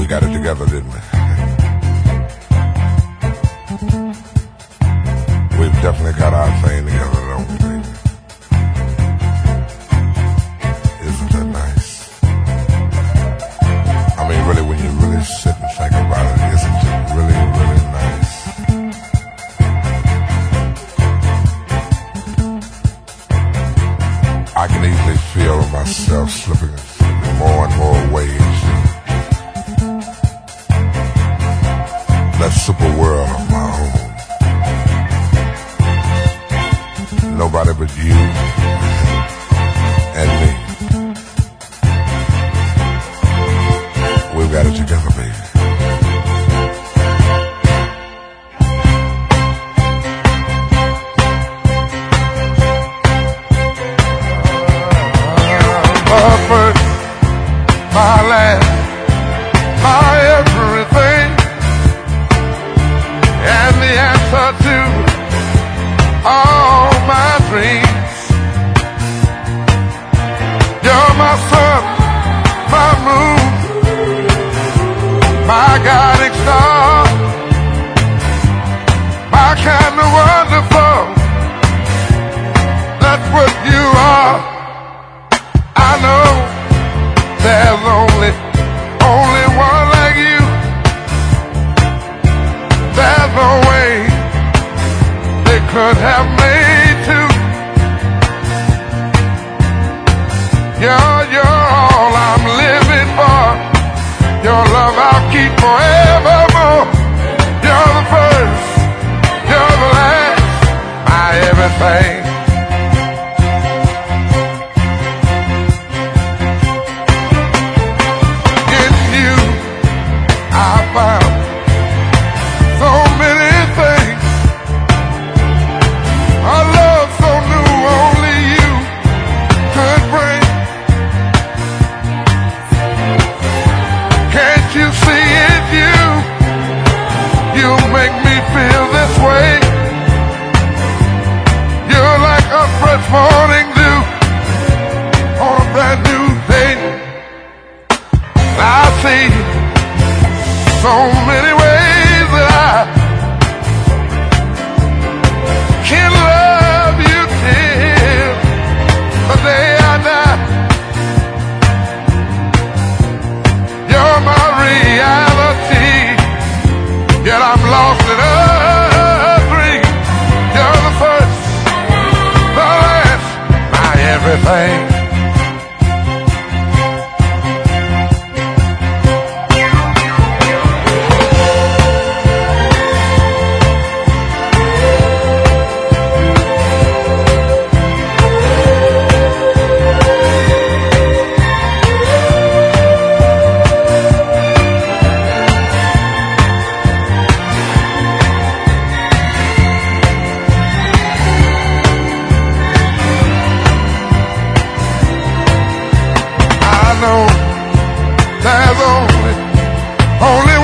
got it together, didn't we? We've definitely got our thing together, don't we, baby? Isn't that nice? I mean, really, when you really sit and think about it, isn't it really, really nice? I can easily feel myself slipping more and more ways. That super world of my own. Nobody but you and me. We've got it together, baby. My last, my everything, and the answer to all my dreams. You're my sun, my moon, my guiding star, my kind of wonderful. That's what you are. I know there's only one like you. There's no way they could have made two. You're all I'm living for. Your love I'll keep forevermore. You're the first, you're the last, my everything. Morning dew on a brand new day. I see so many ways that I can love you till the day I die. You're my reality, yet I'm lost in a dream. You're the first, everything. There's only